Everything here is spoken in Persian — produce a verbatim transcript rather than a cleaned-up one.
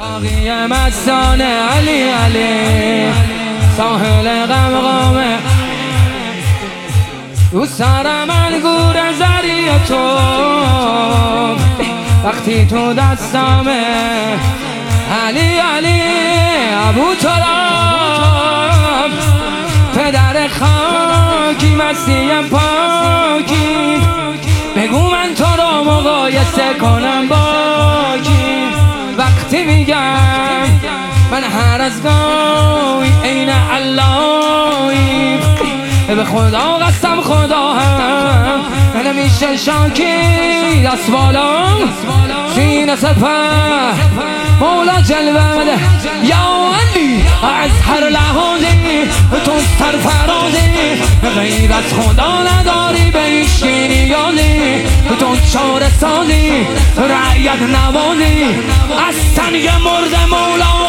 باقی مستانه علی علی ساحل غمغامه رو سر من گور زری تو وقتی تو دستمه علی علی ابو تراب پدر خاکی مسیح پاکی بگو من تو را مقایسه کنم با کی وقتی میگم من هر از گاهی عین اللهی به خدا قسم خدا هم من میشه شاکی دست بالا سینه سپر مولا جلوه بده یا علی از هر لحاظی تو سرفرازی غیر از خدا نداری به هیچ نیازی تو چاره سازی رعیت نوازی از سنگ مرد مولا